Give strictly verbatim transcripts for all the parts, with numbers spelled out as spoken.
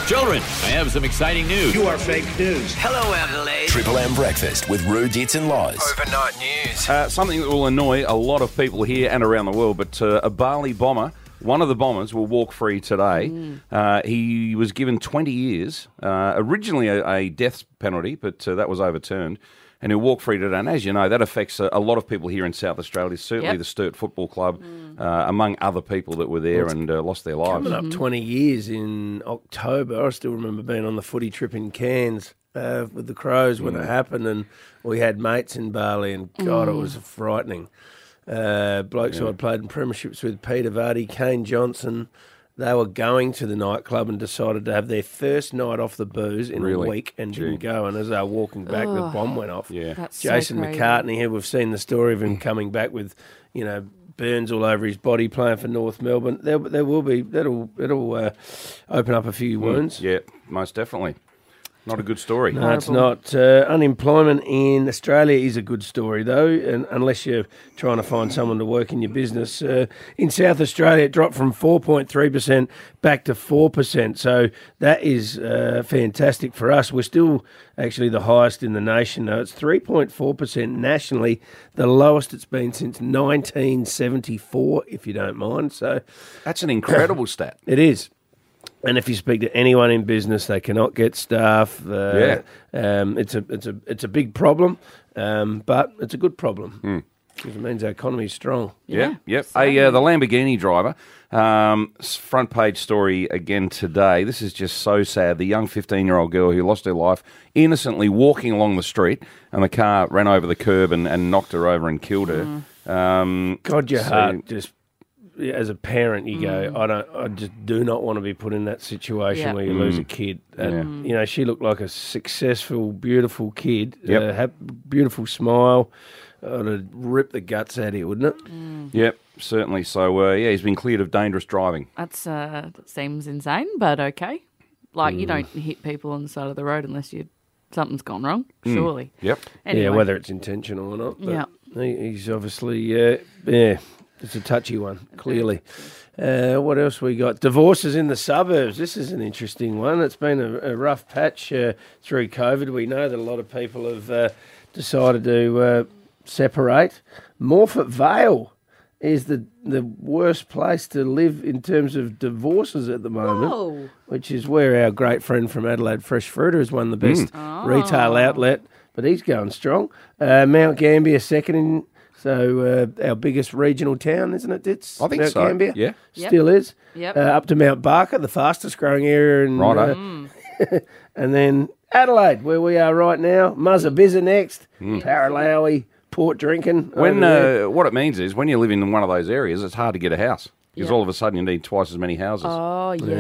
Children, I have some exciting news. You are fake news. Hello, Adelaide. Triple M Breakfast with Roo, Dits and Loz. Overnight news. Uh, something that will annoy a lot of people here and around the world, but uh, a Bali bomber, one of the bombers, will walk free today. Mm. Uh, he was given twenty years, uh, originally a, a death penalty, but uh, that was overturned. And he'll walk free today. And as you know, that affects a, a lot of people here in South Australia, certainly yep. the Sturt Football Club, mm. uh, among other people that were there well, and uh, lost their lives. Coming up mm-hmm. twenty years in October. I still remember being on the footy trip in Cairns uh, with the Crows when mm. it happened, and we had mates in Bali, and God, mm. it was frightening. Uh, blokes yeah. who I'd played in premierships with, Peter Vardy, Kane Johnson, they were going to the nightclub and decided to have their first night off the booze in really? a week and Gee. didn't go. And as they were walking back, oh, the bomb went off. Yeah. That's Jason so crazy. McCartney, here we've seen the story of him coming back with, you know, burns all over his body playing for North Melbourne. There, there will be, that'll, it'll uh, open up a few wounds. Mm, yeah, most definitely. Not a good story. No, it's not. Uh, unemployment in Australia is a good story, though, and unless you're trying to find someone to work in your business. Uh, in South Australia, it dropped from four point three percent back to four percent, so that is uh, fantastic for us. We're still actually the highest in the nation, though. It's three point four percent nationally, the lowest it's been since nineteen seventy-four, if you don't mind. So that's an incredible stat. It is. And if you speak to anyone in business, they cannot get staff. Uh, yeah, um, it's a it's a it's a big problem, um, but it's a good problem mm. because it means our economy is strong. Yeah, yep. A, uh, the Lamborghini driver, um, front page story again today. This is just so sad. The young fifteen-year-old girl who lost her life innocently walking along the street, and the car ran over the curb and, and knocked her over and killed her. Mm. Um, God, your so, heart just. As a parent, you go, I don't, I just do not want to be put in that situation yep. where you mm. lose a kid. And, yeah. you know, she looked like a successful, beautiful kid. Yep. Uh, have beautiful smile. I'd have ripped the guts out of you, wouldn't it? Mm. Yep, certainly. So, uh, yeah, he's been cleared of dangerous driving. That's uh, that seems insane, but okay. Like, mm. you don't hit people on the side of the road unless you something's gone wrong, mm. surely. Yep. Anyway. Yeah, whether it's intentional or not. But yep. he, he's obviously, uh, yeah, it's a touchy one, clearly. Uh, what else we got? Divorces in the suburbs. This is an interesting one. It's been a, a rough patch uh, through COVID. We know that a lot of people have uh, decided to uh, separate. Morphett Vale is the the worst place to live in terms of divorces at the moment, Whoa. which is where our great friend from Adelaide, Fresh Fruiter, has won the best Mm. Oh. retail outlet, but he's going strong. Uh, Mount Gambier second in... So uh, our biggest regional town, isn't it, Dits? I think Mount so. Gambier? Yeah. Still yep. is. Yep. Uh, up to Mount Barker, the fastest growing area. In, Righto. uh, Mm. and then Adelaide, where we are right now. Muzza Bizza next. Mm. Paralowie, Port Drinking. When uh, What it means is when you live in one of those areas, it's hard to get a house. Because Yep. all of a sudden you need twice as many houses. Oh, yeah.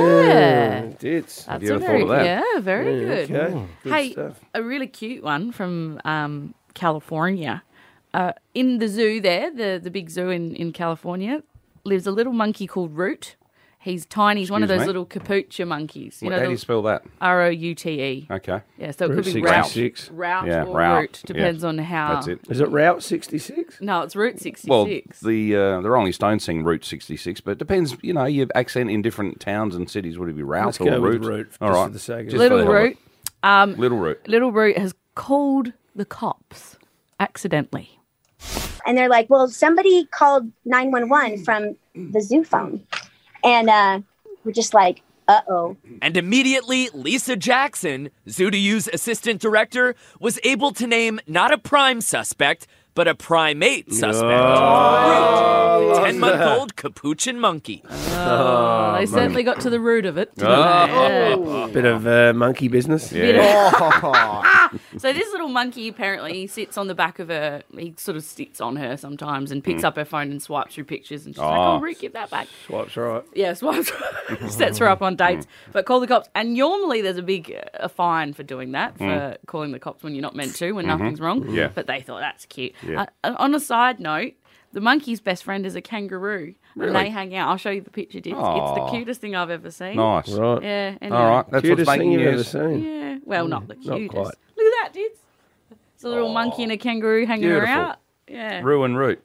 Yeah, Dits. That's you a ever very, thought of that? Yeah, very Yeah, good. okay. Good Hey, stuff. a really cute one from um, California. Uh, in the zoo there, the, the big zoo in, in California, lives a little monkey called Root. He's tiny. He's one of Excuse those me? little capucha monkeys. You What- know, How do the you spell that? R O U T E. Okay. Yeah, so it Route could be Route, sixty-six. Route Yeah, or Route. Root. Depends Yeah. on how. That's it. Is it Route sixty-six? No, it's Route sixty-six. Well, the uh, the Rolling Stones sing Route sixty-six, but it depends, you know, your accent in different towns and cities. Would it be Route Let's or go with Route? Route, All just right. for the sake of Just it. Little for the hell of Root. Um, it. Little Route. Little Root has called the cops accidentally. And they're like, well, somebody called nine one one from the zoo phone. And uh, we're just like, uh-oh. And immediately, Lisa Jackson, Zoo to Use assistant director, was able to name not a prime suspect, but a primate suspect. Oh, Root, ten-month-old capuchin monkey. Oh, they certainly got to the root of it. didn't Oh. they? Bit of uh, monkey business. Yeah. So this little monkey apparently he sits on the back of her. He sort of sits on her sometimes and picks up her phone and swipes through pictures. And she's like, Oh. "Oh, Root, give that back." Swipes right. Yeah, swipes. Sets her up on dates, but call the cops. And normally there's a big uh, a fine for doing that, for calling the cops when you're not meant to, when nothing's wrong. Yeah. But they thought that's cute. Yeah. Uh, on a side note, the monkey's best friend is a kangaroo, Really? and they hang out. I'll show you the picture. It's, it's the Aw. cutest thing I've ever seen. Nice. Right. Yeah. Anyway. All right. That's Cutest what's thing making you've ever news. seen. Yeah. Well, not the not cutest. quite. Look at that, dudes. It's a little monkey and a kangaroo hanging Beautiful. out. Yeah. Ruin Route.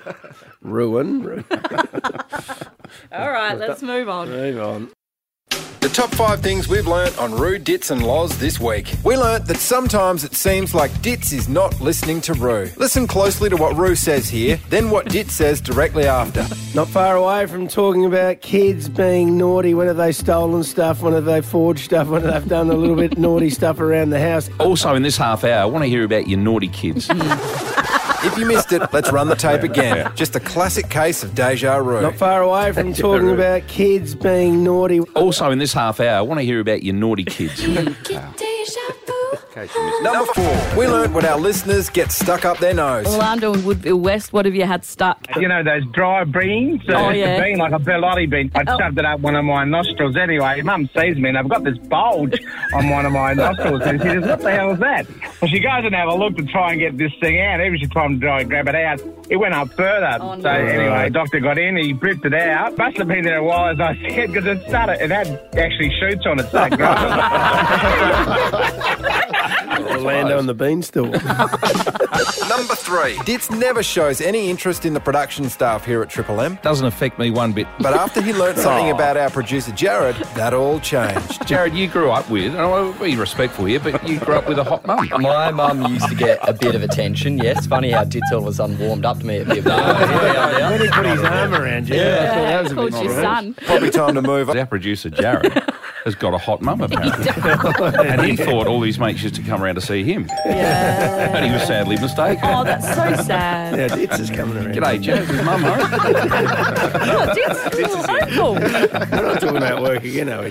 Ruin. Ruin. All right, let's move on. Move on. The top five things we've learnt on Roo, Dits and Loz this week. We learnt that sometimes it seems like Dits is not listening to Roo. Listen closely to what Roo says here, then what Dits says directly after. Not far away from talking about kids being naughty. When have they stolen stuff? When have they forged stuff? When have they done a little bit naughty stuff around the house? Also, in this half hour, I want to hear about your naughty kids. If you missed it, let's run the tape again. Just a classic case of deja vu. Not far away from talking about kids being naughty. Also, in this half hour, I want to hear about your naughty kids. Number four, we learnt what our listeners get stuck up their nose. Orlando and Woodville West, what have you had stuck? You know, those dry beans? Oh, uh, yeah. The bean, like a Bellotti bean. I Oh. shoved it up one of my nostrils anyway. Mum sees me and I've got this bulge on one of my nostrils. And she says, what the hell is that? Well, she goes and have a look to try and get this thing out. Even she tried to try and grab it out. It went up further. Oh, no. So anyway, doctor got in, he ripped it out. Must have been there a while, as I said, because it started, it had actually shoots on it. So it Orlando and the Beanstalk. Number three, Dits never shows any interest in the production staff here at Triple M. Doesn't affect me one bit. But after he learnt something about our producer Jared, that all changed. Jared, you grew up with, and I want to be respectful here, but you grew up with a hot mum. My mum used to get a bit of attention, yes. Funny how Dits all of a sudden warmed up to me a bit. When he put his arm around you. Yeah, that was a called bit your strange. son. Probably time to move on. Our producer, Jared, has got a hot mum, apparently. And he thought all his mates used to come around to see him. Yeah. And he was sadly mistaken. Oh, that's so sad. Yeah, Dits is coming around. G'day, Jared. His mum home. Oh, Dits is uncle. We're not talking about work again, are we?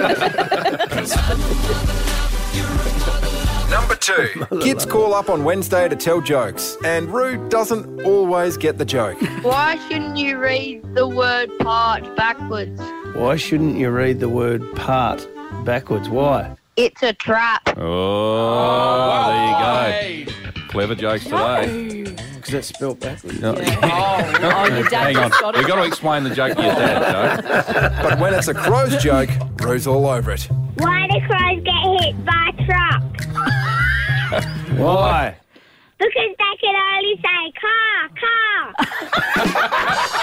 Number two, kids call up on Wednesday to tell jokes, and Roo doesn't always get the joke. Why shouldn't you read the word part backwards? Why shouldn't you read the word part backwards? Why? It's a trap. Oh, there you go. Clever jokes today. Because that's spelled backwards. No. Oh, your dad Hang on. just got it. We've got to explain the joke to your dad, Joe. But when it's a crow's joke, Roo's all over it. Why do crows get hit by a truck? Why? Because they can only say car,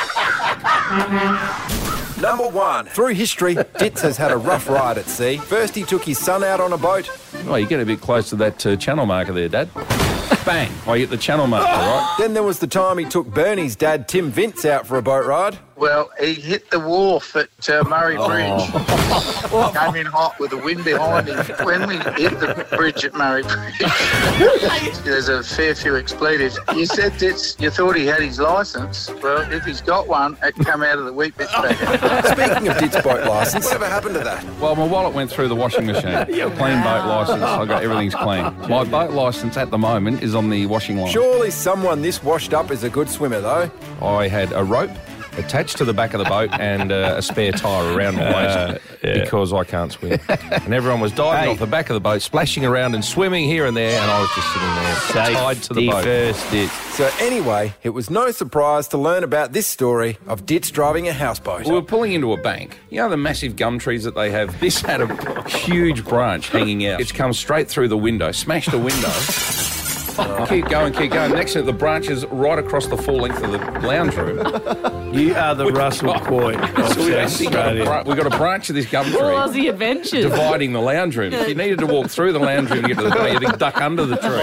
car. Number one, through history, Dits has had a rough ride at sea. First he took his son out on a boat. Oh, you get a bit close to that uh, channel marker there, Dad. Bang. I hit the channel marker, right? Then there was the time he took Bernie's dad, Tim Vince, out for a boat ride. Well, he hit the wharf at uh, Murray Bridge. Came in hot with the wind behind him. When we hit the bridge at Murray Bridge, there's a fair few expletives. You said that you thought he had his licence. Well, if he's got one, it come out of the wheat bits bag. Speaking of Dits' boat licence, whatever happened to that? Well, my wallet went through the washing machine. Clean boat licence. I got everything's clean. My boat licence at the moment is on the washing line. Surely someone this washed up is a good swimmer, though. I had a rope attached to the back of the boat and uh, a spare tyre around my waist Uh, yeah. because I can't swim. And everyone was diving Hey. off the back of the boat, splashing around and swimming here and there, and I was just sitting there tied to the boat. First, Dits. So anyway, it was no surprise to learn about this story of Dits driving a houseboat. We were pulling into a bank. You know the massive gum trees that they have? This had a huge branch hanging out. It's come straight through the window, smashed the window. Keep going, keep going. Next to it, the branch is right across the full length of the lounge room. You are the Russell Coit of So we South actually got a, Australia. bra- we got a branch of this gum tree. All Aussie adventures. Dividing the lounge room. If you needed to walk through the lounge room to get to the door, you had to duck under the tree.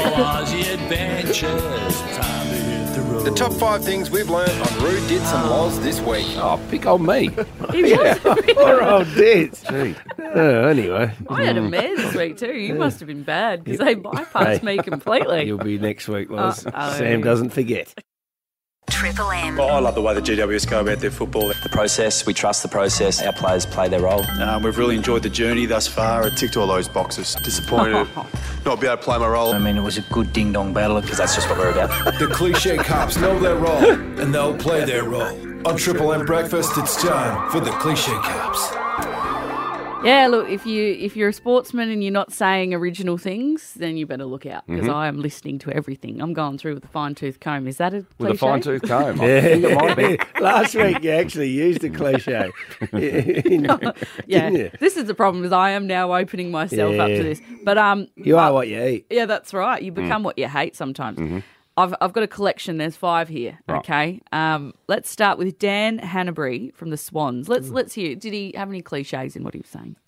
The top five things we've learned on Roo, Dits and Loz this week. Oh, pick on me. Poor old Dits. Oh, anyway. I had a mare this week too. You must have been bad because they bypassed me completely. You'll be next week, Loz. Uh-oh. Sam doesn't forget. Triple M. Well, I love the way the G W S go about their football. The process, we trust the process. Our players play their role. Um, we've really enjoyed the journey thus far. I ticked all those boxes. Disappointed not be able to play my role. I mean, it was a good ding-dong battle because that's just what we're about. The cliche cops know their role, and they'll play their role. On Triple M Breakfast, it's time for the cliche cops. Yeah, look, if you if you're a sportsman and you're not saying original things, then you better look out because Mhm. I am listening to everything. I'm going through with a fine tooth comb. Is that a With a cliche? fine tooth comb. I think it might be. Last week you actually used a cliche. Yeah, Didn't you? this is the problem. Is I am now opening myself up Yeah. to this. But um, You are what you eat. yeah, that's right. You become what you hate sometimes. Mhm. I've I've got a collection. There's five here. Right. Okay. Um, let's start with Dan Hanbury from the Swans. Let's let's hear. Did he have any cliches in what he was saying?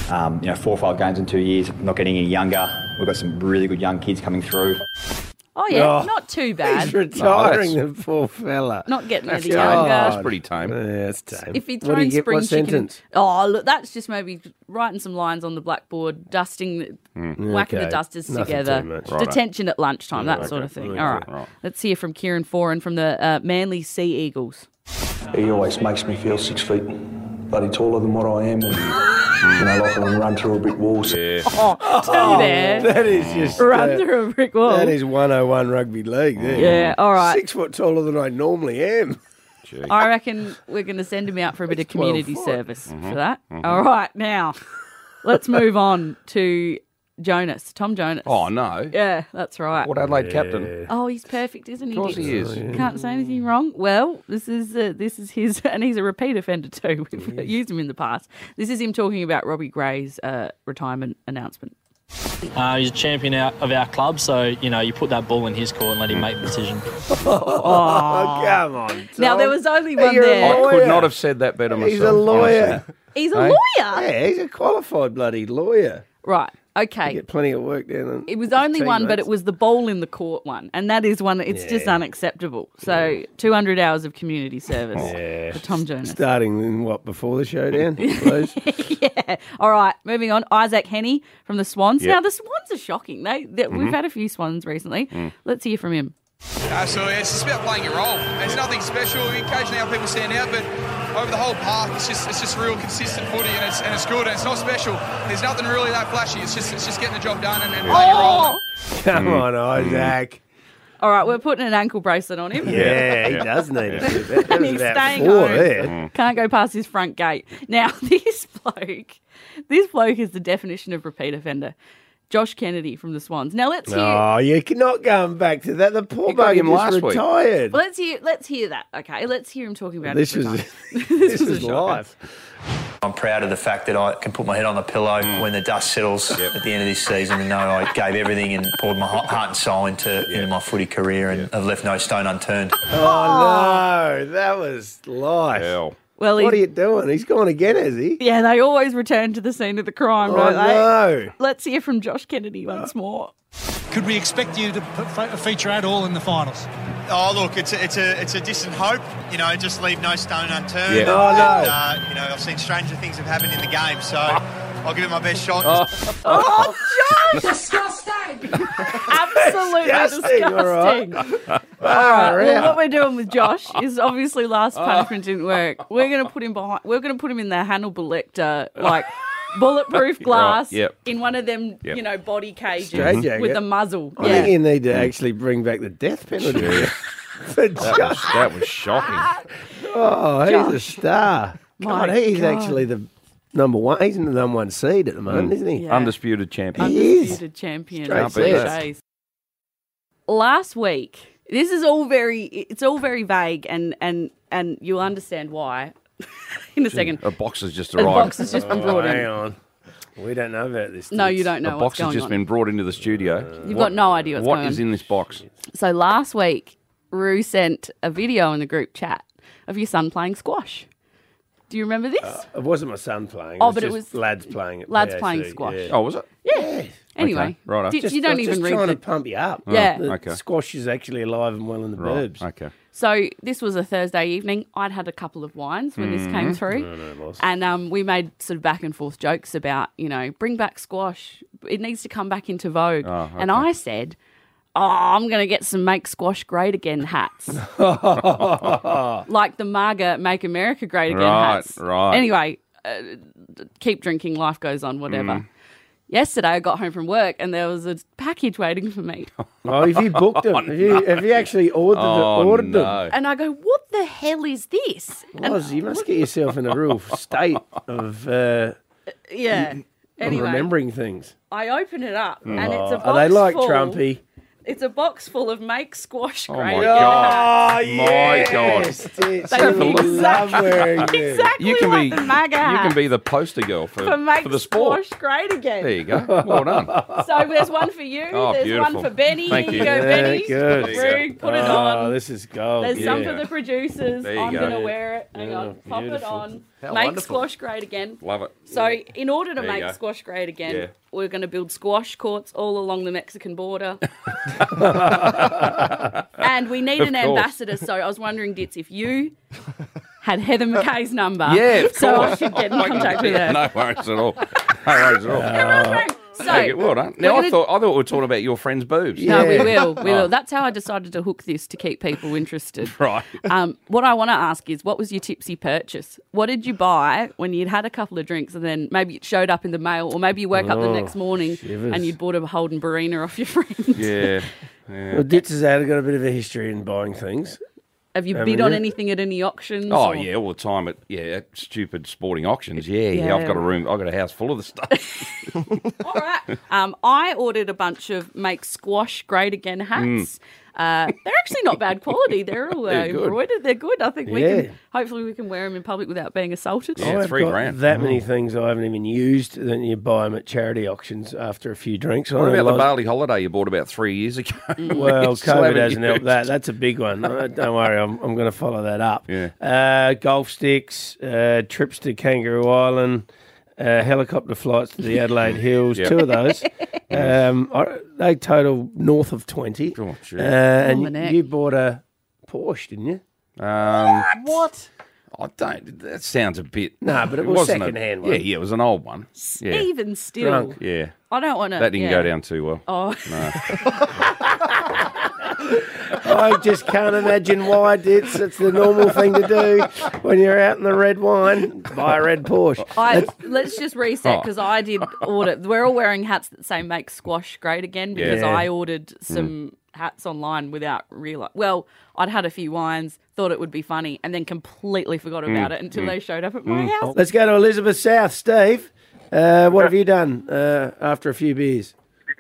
Um, you know, four or five games in two years, not getting any younger. We've got some really good young kids coming through. Oh, yeah, Oh, not too bad. He's retiring, No, the poor fella. Not getting any God. younger. That's pretty tame. Yeah, that's tame. If he'd What do thrown you get? spring What chicken. sentence? Oh, look, that's just maybe writing some lines on the blackboard, dusting, the, whacking Okay. the dusters Nothing together, too much. Righto. detention at lunchtime, that Okay. sort of thing. Okay. All right. Right. Let's hear from Kieran Foran from the uh, Manly Sea Eagles. He always makes me feel six feet bloody taller than what I am, and you know, like I can run through a brick wall. So Yeah. Oh, too there. That is just Run uh, through a brick wall. That is one oh one rugby league. There. Yeah, all right. Six foot taller than I normally am. Gee. I reckon we're going to send him out for a bit of That's twelve community foot. service Mm-hmm. for that. All right, now let's move on to Jonas, Tom Jonas. Oh, no. Yeah, that's right. Port Adelaide captain. Oh, he's perfect, isn't he? Of course Dix? he is. Can't say anything wrong. Well, this is uh, this is his, and he's a repeat offender too. We've used him in the past. This is him talking about Robbie Gray's uh, retirement announcement. Uh, he's a champion out of our club, so, you know, you put that ball in his court and let him make the decision. Oh, come on. Tom. Now, there was only one You're a there. I lawyer. could not have said that better myself. He's a lawyer. honestly. He's a Hey? lawyer. Yeah, he's a qualified bloody lawyer. Right. You Okay. get plenty of work down. On It was only one, but teammates. it was the ball in the court one, and that is one. It's just Yeah. unacceptable. So, two hundred hours of community service Yeah. for Tom Jonas. Starting in what, before the showdown, please? Yeah. All right. Moving on. Isaac Henny from the Swans. Yep. Now the Swans are shocking. They, they we've had a few Swans recently. Let's hear from him. Absolutely, it's just about playing your role. There's nothing special. Occasionally, how people stand out, but over the whole park, it's just it's just real consistent footy, and it's and it's good, and it's not special. There's nothing really that flashy. It's just it's just getting the job done and, and playing your role. Come on, Isaac. All right, we're putting an ankle bracelet on him. Yeah, he does need it. That And was he's about staying four home. there. Can't go past his front gate. Now, this bloke, this bloke is the definition of repeat offender. Josh Kennedy from the Swans. Now let's hear. Oh, you're not going back to that. The poor You got bugger him just last week. retired. Let's hear. Let's hear that. Okay, let's hear him talking about This his is retirement. this was a is shocker. life. I'm proud of the fact that I can put my head on the pillow when the dust settles at the end of this season and know I gave everything and poured my heart heart and soul into, into my footy career and have left no stone unturned. Oh, no, that was life. Hell. Well, What are he, you doing? He's gone again, has he? yeah, they always return to the scene of the crime, Oh, don't they? no. Let's hear from Josh Kennedy once more. Could we expect you to p- feature at all in the finals? Oh, look, it's a, it's a it's a distant hope. You know, just leave no stone unturned. Yeah. And, Oh, no. uh, you know, I've seen stranger things have happened in the game, so I'll give it my best shot. Oh, Josh! Disgusting! Absolutely Disgusting, all right. disgusting. All right. Well, out. what we're doing with Josh is obviously last punishment didn't work. We're going to put him behind. We're going to put him in the Hannibal Lecter, like bulletproof glass, Right, yep. in one of them, Yep. you know, body cages Straight jacket. with a muzzle. I yeah. think you need to actually bring back the death penalty. For That was, Josh. that was shocking. Oh, he's a Josh. star. My God, he's God. actually the number one. He's in the number one seed at the moment, isn't he? Yeah. Undisputed champion. He is. Undisputed champion. Straight of beat that. cliches. Last week, this is all very, it's all very vague, and and and you'll understand why in a second. A box has just A arrived. box has just been brought Oh, in. hang on. We don't know about this. No, Tits. you don't know A what's box has going just on. been brought into the studio. You've got no idea what's What going is on. in this box? So last week, Rue sent a video in the group chat of your son playing squash. Do you remember this? Uh, it wasn't my son playing. Oh, it was but it just was lads playing it. lads P A C, playing squash. Yeah. Oh, was it? yeah. Anyway, Okay, righto. did- Just, you don't I was even just read trying the. to pump you up. Yeah. The Okay. squash is actually alive and well in the Right. burbs. Okay. So this was a Thursday evening. I'd had a couple of wines when this Mm-hmm. came through. No, no, boss. And um, we made sort of back and forth jokes about, you know, bring back squash. It needs to come back into vogue. Oh, And okay. I said, oh, I'm going to get some Make Squash Great Again hats. Like the MAGA Make America Great Again Right, hats. right. Anyway, uh, keep drinking, life goes on, whatever. Mm. Yesterday I got home from work and there was a package waiting for me. Oh, have you booked them? have, you, have you actually ordered, Oh, them, ordered no. them? And I go, what the hell is this? And Loz, you must get yourself in a real state of, uh, yeah. of Anyway, remembering things. I open it up and it's a Oh, box are they like full. Trumpy? It's a box full of Make Squash Oh, Great my Again God. hats. Oh, My yes. God. It's, They you look love wearing them. Exactly You can like be the MAGA you hat can be the poster girl for, for Make for the sport. Squash Great Again. There you go. Well done. So there's one for you. Oh, there's beautiful. one for Benny. Thank Here you. go, Yeah, Benny. good. Rue, put it Oh, on. this is gold. There's yeah. some for the producers. There you I'm go. going to wear it. Hang Yeah, on. Pop it beautiful. on. How make wonderful. squash great again. Love it. So, in order to There you make go. squash great again, Yeah. we're going to build squash courts all along the Mexican border. And we need Of an course. ambassador. So, I was wondering, Ditz, if you had Heather McKay's number, Yeah, of so I course. should get in contact with her. No worries at all. No worries at all. So, Okay, well done. Now, we're I gonna- thought I thought we were talking about your friend's boobs. No, we will. We Oh. will. That's how I decided to hook this to keep people interested. Right. Um, what I want to ask is, what was your tipsy purchase? What did you buy when you'd had a couple of drinks and then maybe it showed up in the mail, or maybe you woke up the Oh, next morning shivers. and you'd bought a Holden Barina off your friend? Yeah. yeah. Well, Ditz has had got a bit of a history in buying things. Have you Um, bid on yeah. anything at any auctions? Oh or- yeah, all the time at yeah at stupid sporting auctions. Yeah, yeah, Yeah. I've got a room. I've got a house full of the stuff. All right. Um, I ordered a bunch of Make Squash Great Again hats. Uh, they're actually not bad quality. They're all uh, They're good. embroidered. They're good. I think we Yeah. can. Hopefully, we can wear them in public without being assaulted. I've got that many things I haven't even used. Then you buy them at charity auctions after a few drinks. I What know about the lots- Bali holiday you bought about three years ago? Well, Still COVID haven't hasn't helped used. that. That's a big one. Uh, Don't worry, I'm, I'm going to follow that up. Yeah. Uh, golf sticks, uh, trips to Kangaroo Island, uh, helicopter flights to the Adelaide Hills, Yep. two of those. Um, I, they total north of twenty. Oh, gee. uh, and Oh, my neck. you bought a Porsche, didn't you? Um, What? I don't. That sounds a bit. No, but it was wasn't a- second-hand one. Yeah, yeah, it was an old one. Yeah, Even still. Drunk. yeah. I don't want to. That didn't yeah. go down too well. Oh. No. I just can't imagine why it's, it's the normal thing to do when you're out in the red wine, buy a red Porsche. I, let's just reset Oh. because I did order. We're all wearing hats that say "Make Squash Great Again" because Yeah. I ordered some hats online without realize. Well, I'd had a few wines, thought it would be funny, and then completely forgot about it until they showed up at my house. Let's go to Elizabeth South. Steve, uh, what have you done uh, after a few beers?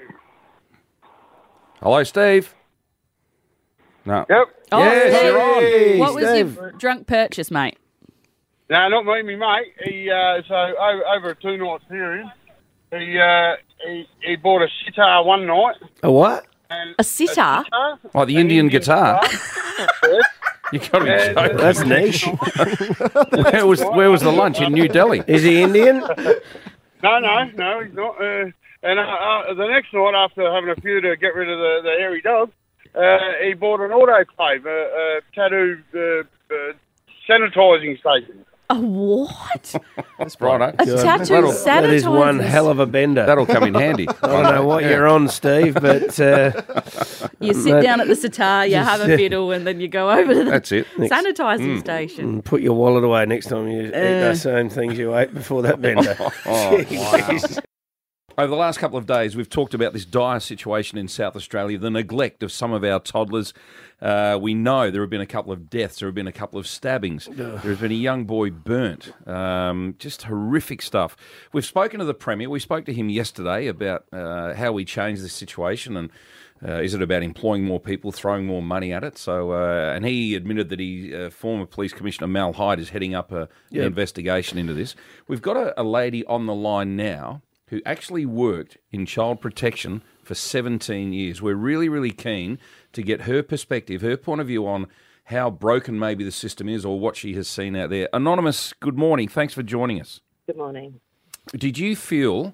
Hello, Steve. No. Yep. Oh, Yes, Steve, you're on. Hey, what was Steve. your drunk purchase, mate? No, not me, me mate. He uh, so over, over a two night period, he, uh, he he bought a sitar one night. A what? And A sitar? Oh, the Indian guitar. You got to be Yeah, joking. That's niche. Where was where was the lunch in New Delhi? Is he Indian? No, no, no, he's not. Uh, and uh, uh, the next night, after having a few to get rid of the, the hairy dog, uh, he bought an autoclave, a, a tattoo uh, uh, sanitising station. A what? That's right. A tattoo that'll, That is one sanitisers. hell of a bender. that'll come in handy. I don't know what you're on, Steve, but uh, You sit that- down at the sitar, you have a fiddle, and then you go over to the That's it. sanitising station. put your wallet away next time you eat Uh. the same things you ate before that bender. Oh, Jeez. Over the last couple of days, we've talked about this dire situation in South Australia, the neglect of some of our toddlers. Uh, we know there have been a couple of deaths, there have been a couple of stabbings, there has been a young boy burnt. Um, just horrific stuff. We've spoken to the Premier. We spoke to him yesterday about uh, how we change this situation and uh, is it about employing more people, throwing more money at it? So, uh, and he admitted that he, uh, former Police Commissioner Mal Hyde, is heading up a, Yep. an investigation into this. We've got a, a lady on the line now who actually worked in child protection for seventeen years. We're really, really keen to get her perspective, her point of view on how broken maybe the system is or what she has seen out there. Anonymous, good morning. Thanks for joining us. Good morning. Did you feel,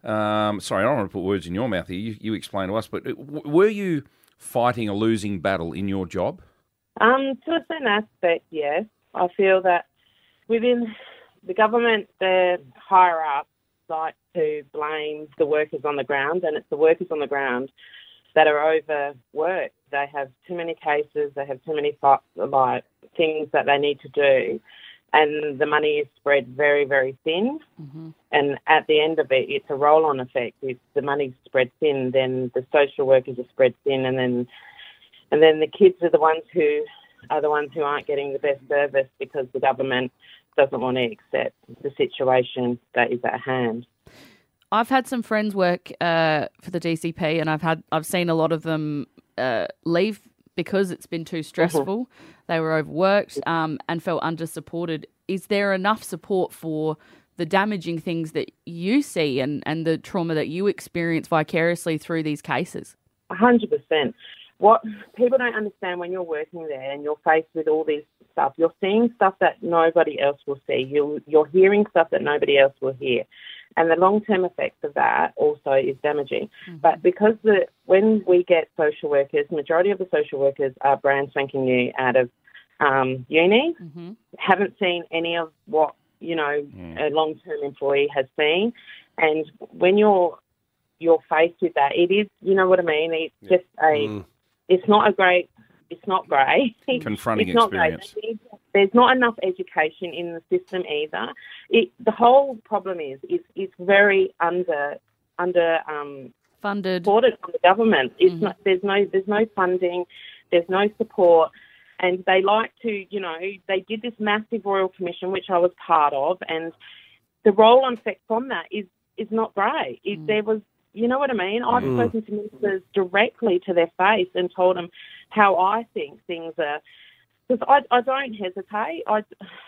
um, sorry, I don't want to put words in your mouth here, you, you explain to us, but w- were you fighting a losing battle in your job? Um, to a certain aspect, yes. I feel that within the government, the higher up like to blame the workers on the ground, and it's the workers on the ground that are overworked. They have too many cases, they have too many like things that they need to do, and the money is spread very, very thin. Mm-hmm. And at the end of it, it's a roll-on effect. If the money's spread thin, then the social workers are spread thin, and then and then the kids are the ones who are the ones who aren't getting the best service because the government doesn't want to accept the situation that is at hand. I've had some friends work uh, for the D C P, and I've had I've seen a lot of them uh, leave because it's been too stressful. They were overworked um, and felt under-supported. Is there enough support for the damaging things that you see and, and the trauma that you experience vicariously through these cases? A hundred percent. What people don't understand when you're working there and you're faced with all these stuff. You're seeing stuff that nobody else will see. You're, you're hearing stuff that nobody else will hear. And the long-term effects of that also is damaging. Mm-hmm. But because the when we get social workers, majority of the social workers are brand spanking new out of um, uni, mm-hmm. haven't seen any of what, you know, mm. a long-term employee has seen. And when you're you're faced with that, it is, you know what I mean, it's yeah. just a, mm. it's not a great, it's not great. Confronting it's not experience. Great. There's not enough education in the system either. It, the whole problem is it's, it's very under under um, funded, supported from the government. It's Mm-hmm. not, there's no there's no funding, there's no support, and they like to, you know, they did this massive Royal Commission, which I was part of, and the roll-on effect from that is is not great. It, There was, you know what I mean? I've Mm. spoken to ministers directly to their face and told them how I think things are. Because I, I don't hesitate. I,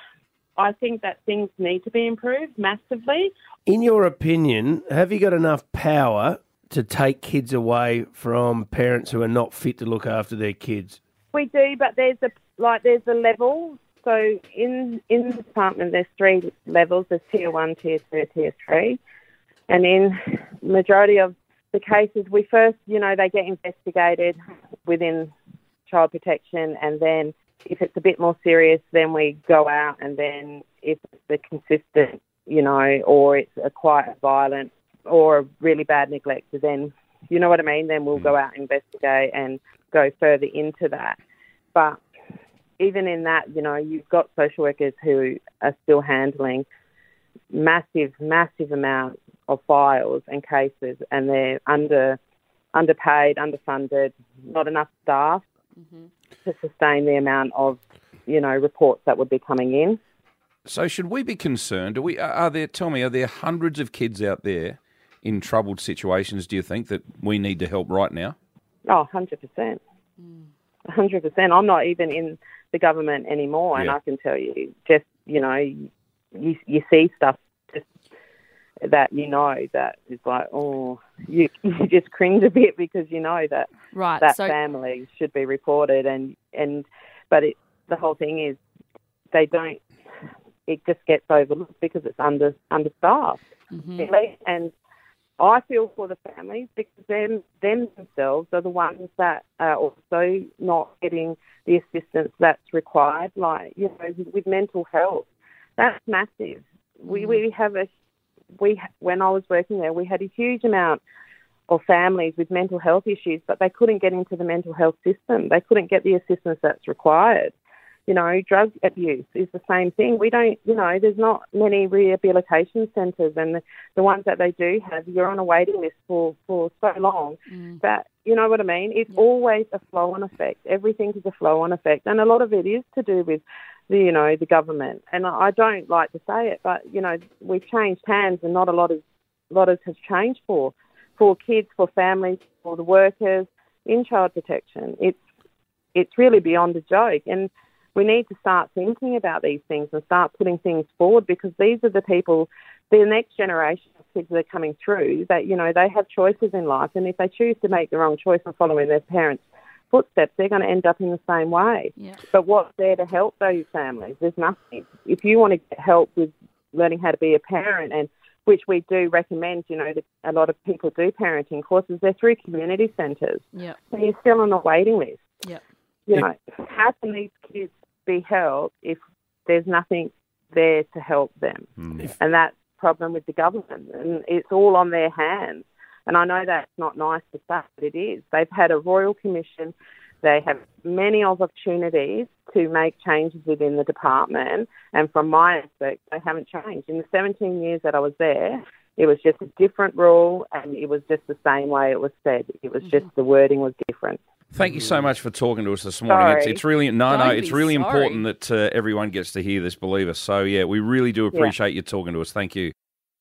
I think that things need to be improved massively. In your opinion, have you got enough power to take kids away from parents who are not fit to look after their kids? We do, but there's a like there's a level. So in in the department, there's three levels. There's tier one, tier two, tier three, and in majority of the cases, we first, you know, they get investigated within child protection, and then if it's a bit more serious, then we go out, and then if it's a consistent, you know, or it's a quite violent or a really bad neglect, then, you know what I mean, then we'll go out and investigate and go further into that. But even in that, you know, you've got social workers who are still handling massive, massive amounts of files and cases, and they're under, underpaid, underfunded, not enough staff mm-hmm. to sustain the amount of, you know, reports that would be coming in. So should we be concerned? Are we? Are there? Tell me, are there hundreds of kids out there in troubled situations, do you think, that we need to help right now? Oh, one hundred percent. one hundred percent. I'm not even in the government anymore, and Yeah. I can tell you, just, you know, you, you see stuff just that you know that is like, oh, you, you just cringe a bit because you know that Right, that so- family should be reported, and, and but it, the whole thing is they don't, it just gets overlooked because it's under understaffed. Mhm. Really. And I feel for the families because them, them themselves are the ones that are also not getting the assistance that's required, like, you know, with, with mental health. That's massive. We we have a, we when I was working there, we had a huge amount of families with mental health issues, but they couldn't get into the mental health system. They couldn't get the assistance that's required. You know, drug abuse is the same thing. We don't, you know, there's not many rehabilitation centres, and the, the ones that they do have, you're on a waiting list for, for so long Mm. that, you know what I mean? It's always a flow-on effect. Everything is a flow-on effect, and a lot of it is to do with the, you know, the government. And I don't like to say it, but, you know, we've changed hands, and not a lot of, lot of has changed for, for kids, for families, for the workers in child protection. It's, it's really beyond a joke. And we need to start thinking about these things and start putting things forward, because these are the people, the next generation of kids that are coming through, that, you know, they have choices in life, and if they choose to make the wrong choice and follow in their parents' footsteps, they're going to end up in the same way. Yeah. But what's there to help those families? There's nothing. If you want to get help with learning how to be a parent, and which we do recommend, you know, that a lot of people do parenting courses, they're through community centres. Yeah. So you're still on a waiting list. Yeah. You know, how can these kids be helped if there's nothing there to help them? Mm. And that's the problem with the government, and it's all on their hands. And I know that's not nice to say, but it is. They've had a Royal Commission. They have many opportunities to make changes within the department, and from my aspect, they haven't changed. In the seventeen years that I was there, it was just a different rule, and it was just the same way it was said. It was just the wording was different. Thank you so much for talking to us this morning. It's, Sorry. it's really no, no. Don't It's be really sorry. important that uh, everyone gets to hear this. Believe us. So yeah, we really do appreciate you talking to us. Thank you.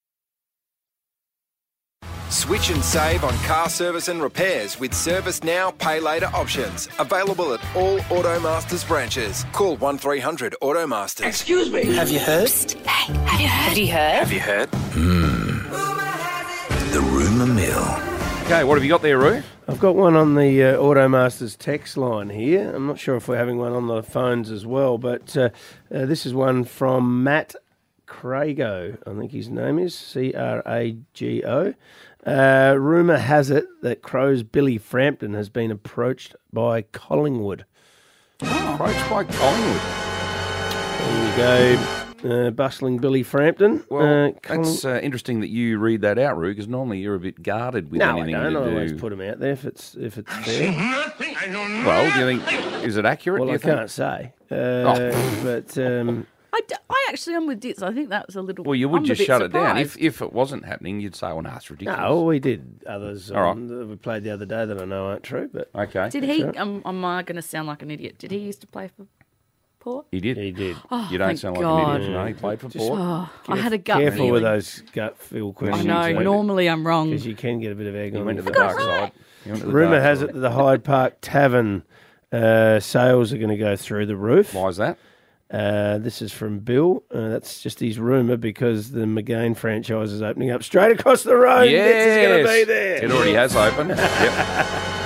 Switch and save on car service and repairs with Service Now Pay Later options. Available at all Automasters branches. Call one three hundred Automasters. Excuse me. Have you heard? Hey, have you heard? Have you heard? Have you heard? Hmm. The rumour mill. Okay, what have you got there, Roo? I've got one on the uh, Automasters text line here. I'm not sure if we're having one on the phones as well, but uh, uh, this is one from Matt Crago, I think his name is, C R A G O. Uh, rumour has it that Crow's Billy Frampton has been approached by Collingwood. Oh, approached by Collingwood. There you go. Uh, bustling Billy Frampton. Well, uh, Colling- it's uh, interesting that you read that out, Roo, because normally you're a bit guarded with no, anything I don't to I do. always put them out there if it's if it's fair. Well, do you think is it accurate? Well, do you I think? can't say, uh, Oh. but um, I, d- I actually am with Ditz. I think that was a little. Well, you would I'm a just bit shut it down. surprised. If if it wasn't happening, you'd say, "Well, no, it's ridiculous." no, we did others. All um, that we played the other day that I know aren't true. But Okay. Did he? Um, am I going to sound like an idiot? Did he used to play for Port? He did. He did. Oh, You don't thank sound God. like an idiot. No, he played for Just- Port. Oh, I had a gut Careful feeling. with those gut feel questions. I know. Normally I'm wrong. because you can get a bit of egg He on went you. to the dark side. He went to the Rumour dark has side. it that the Hyde Park Tavern uh, sales are going to go through the roof. Why is that? Uh, this is from Bill. Uh, that's just his rumour because the McGain franchise is opening up straight across the road. Yes, This is going to be there. It already has opened. Yep.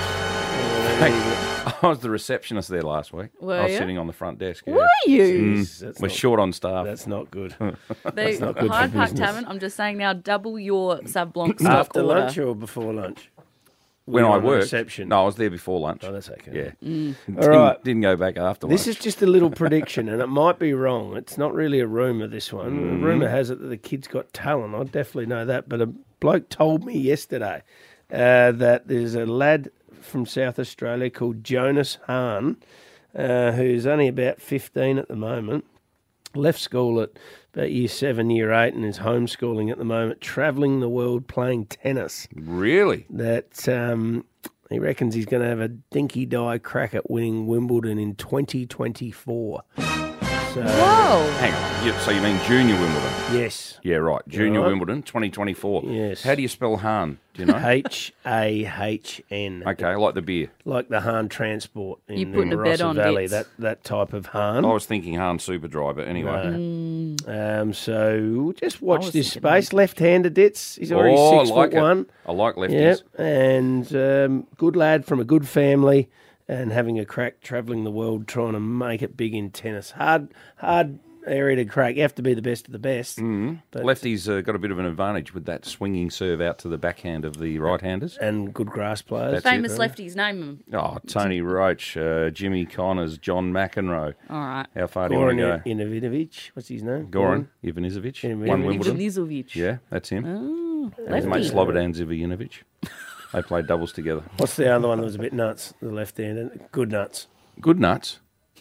I was the receptionist there last week. Were I was you? sitting on the front desk. Yeah. Were you? Mm, That's we're not- short on staff. That's not good. The That's not good for Hyde Park business. Tavern. I'm just saying now, double your Sauv Blanc stock After order. lunch or before lunch? when Were you I on the worked. reception? No, I was there before lunch. Oh, that's okay. Yeah. Mm. Didn't, All right. didn't go back after This lunch. is just a little prediction, and it might be wrong. It's not really a rumour, this one. Mm. Rumour has it that the kid's got talent. I definitely know that. But a bloke told me yesterday uh, that there's a lad from South Australia called Jonas Hahn, uh, who's only about fifteen at the moment, left school at about year seven, year eight, and is homeschooling at the moment, travelling the world playing tennis. Really? That um, he reckons he's going to have a dinky die crack at winning Wimbledon in twenty twenty-four. So, Whoa. Hang on. You, so you mean junior Wimbledon? yes. Yeah, right. Junior right. Wimbledon, twenty twenty-four. Yes. How do you spell Hahn? Do you know? H A H N. Okay, like the beer. Like the Hahn Transport in, You putting in a bet Barossa on Valley, Ditz? that, that type of Hahn. I was thinking Hahn Superdry, but anyway. Mm. Um, so just I watch was this thinking space. Left-handed Ditz. He's already Oh, I six like foot it. one. I like lefties. Yep, and um, good lad from a good family, and having a crack travelling the world trying to make it big in tennis. Hard, hard area to crack. You have to be the best of the best. Mm. But- Lefties uh, got a bit of an advantage with that swinging serve out to the backhand of the right-handers. And good grass players. That's it. Famous lefties, name them. Oh, Tony Roach, uh, Jimmy Connors, John McEnroe. All right. How far do you want Goran to go? Ivanovic. What's his name? Goran Ivanisevic. Ivanisevic. Won Wimbledon. Ivanisevic. Yeah, that's him. Oh, His lefty. mate Slobodan Zivijanovic. They played doubles together. What's the other one that was a bit nuts? The left-handed. Good nuts. Good nuts.